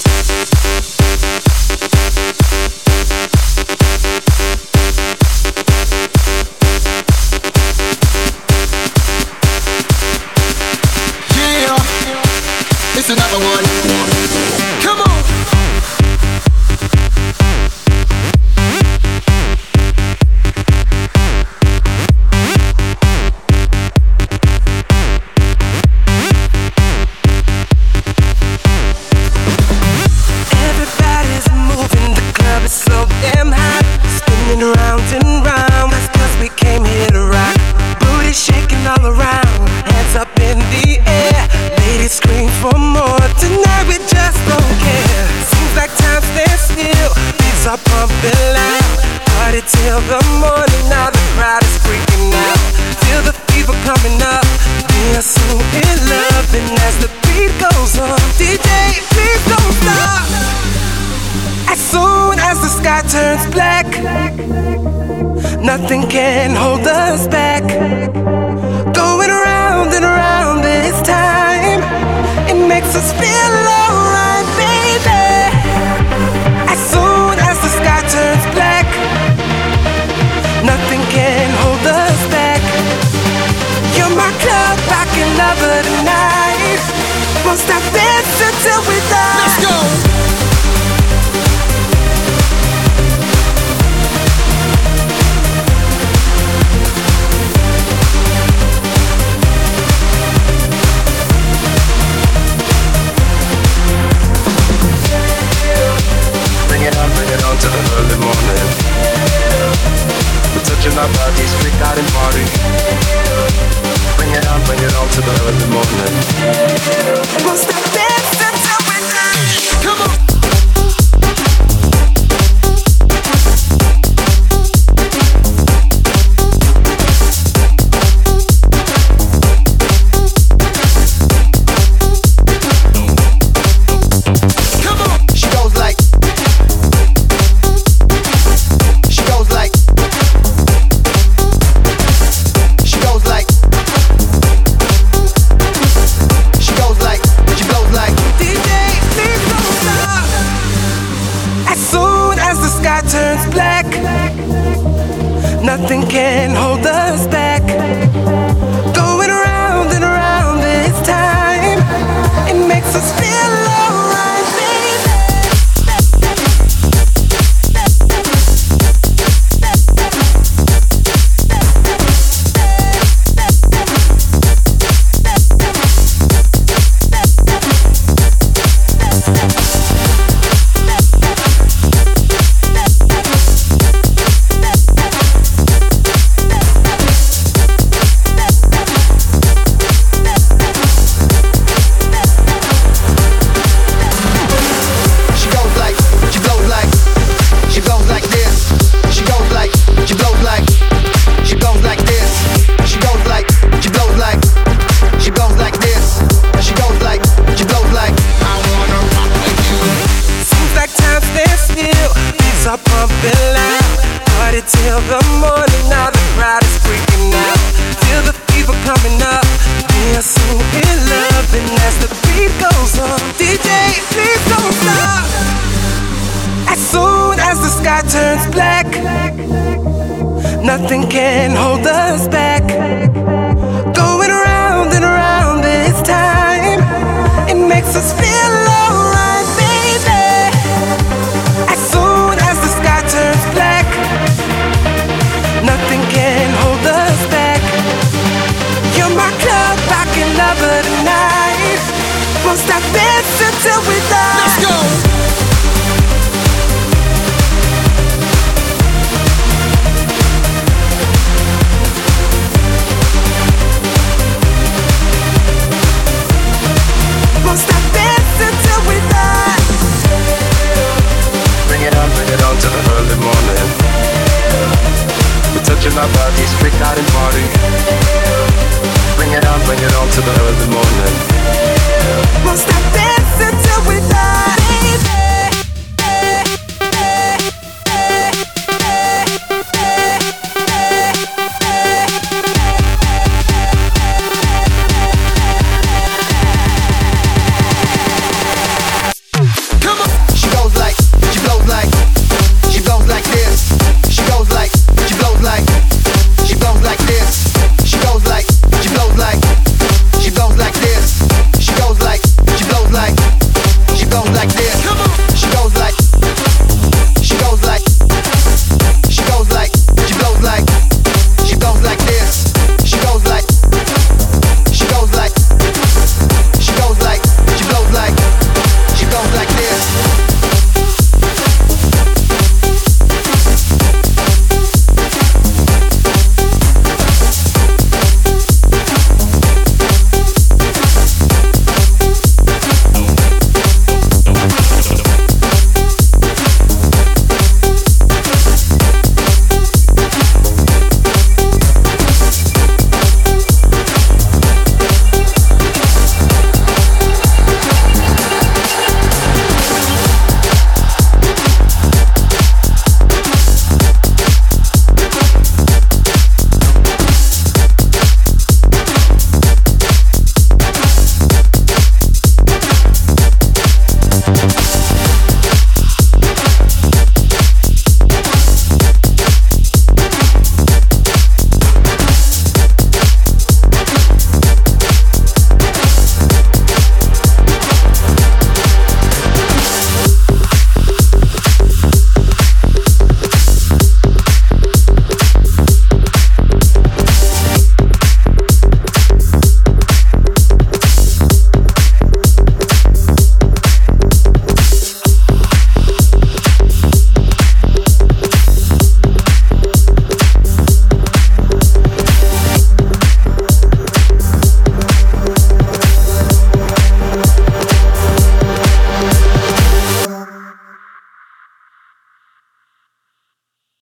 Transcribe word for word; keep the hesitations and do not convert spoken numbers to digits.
It's another one. Come on. Everybody's moving, the club is so damn hot, spinning round and round. That's 'cause we came here to rock. Booty shaking all around, hands up in the air. Ladies scream for more. Tonight we just don't care. Seems like time stands still. Beats are pumping loud. Party till the morning. Now the crowd is freaking out. Feel the fever coming up. We are so in love. And as the beat goes on, D J, please don't stop. As soon as the sky turns black, nothing can hold us back. Going around and around this time, it makes us feel alright, baby. As soon as the sky turns black, nothing can hold us back. You're my club rockin' lover tonight. Won't stop dancing till we die. Let's go. To the early morning, we're touching our bodies, freak out and party. Bring it on, bring it on to the early morning. We'll stop dancing till we die. Come on. Nothing can hold us back. Going around and around this time, it makes us feel alright, baby. Till the morning, now the crowd is freaking out. Feel the fever coming up. We are so in love, and as the beat goes on, D J, please don't stop. As soon as the sky turns black, nothing can hold us back. Going around and around this time, it makes us feel alright, baby. As soon as the sky turns black, nothing can hold us back. You're my club rockin' lover tonight. Won't stop dancing till we die. Let's go. Yeah,